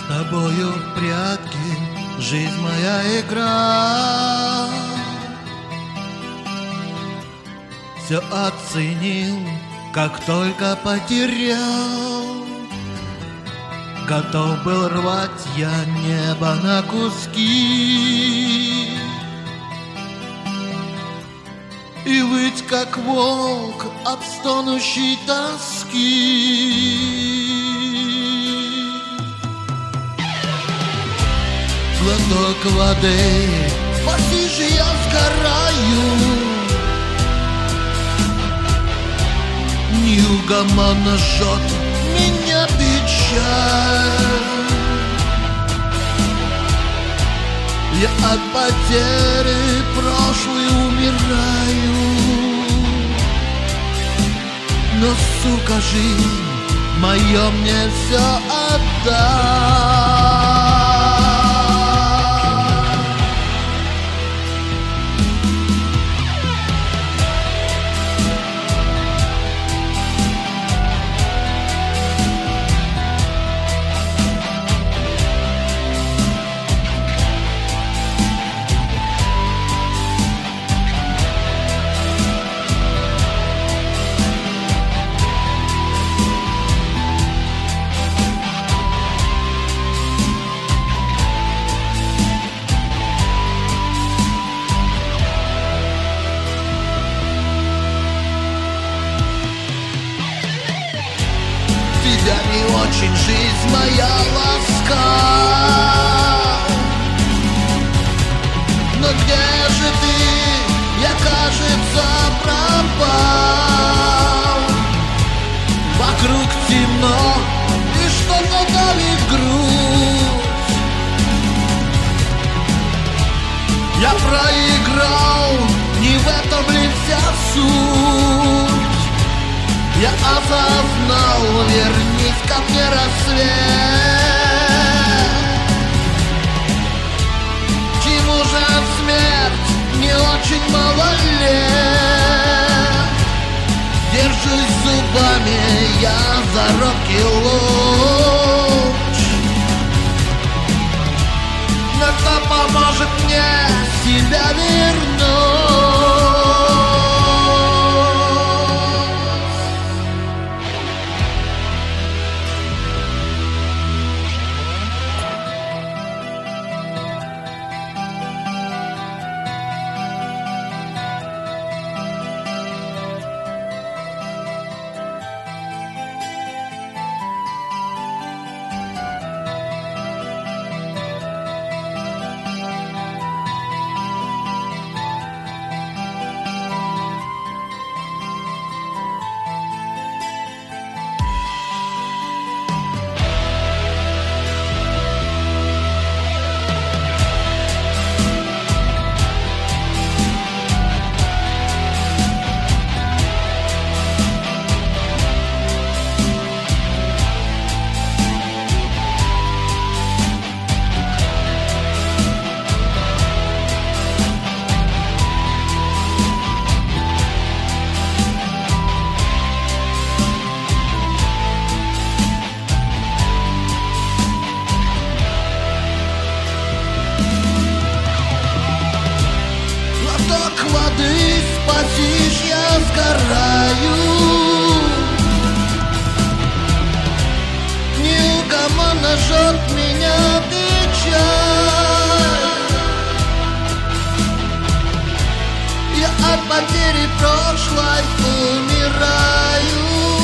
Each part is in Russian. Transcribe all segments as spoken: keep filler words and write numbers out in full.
тобою в прятки, жизнь моя игра. Все оценил, как только потерял. Готов был рвать я небо на куски и выть, как волк от стонущей тоски. Глоток воды, спаси же, я сгораю. Неугомонно жжет меня печаль. Я от потери прошлой умираю. Но, сука, жизнь моё мне все отдай. Тебя не очень жизнь моя ласка. Но где же ты? Я, кажется, пропал. Вокруг темно и что-то давит грудь. Я проиграл, не в этом ли вся суть? Я осознал, вернись ко мне, рассвет. Чему же смерть, не очень мало лет. Держусь зубами я за робкий луч. Но кто поможет мне себя вернуть? Воды спасишь, я сгораю. Неугомонно жжет меня печаль. Я от потери прошлой умираю.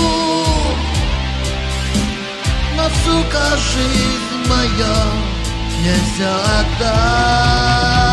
Но, сука, жизнь моя не все отдай.